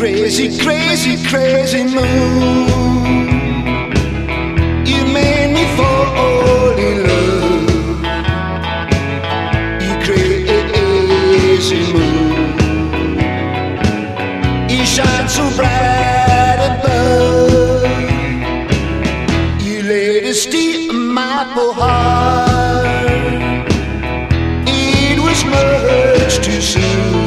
Crazy, crazy, crazy moon, you made me fall in love. You crazy moon, you shine so bright above. You laid a steal my poor heart. It was much too soon.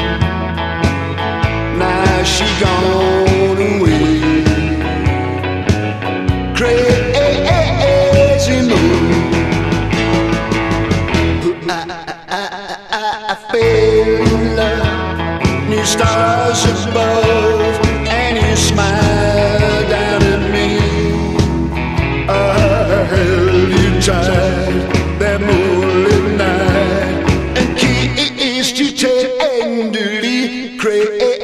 She gone away. Crazy moon. I fell in love. New stars above, and you smiled down at me. I held you tight that moonlit night and kissed you tenderly. Crazy.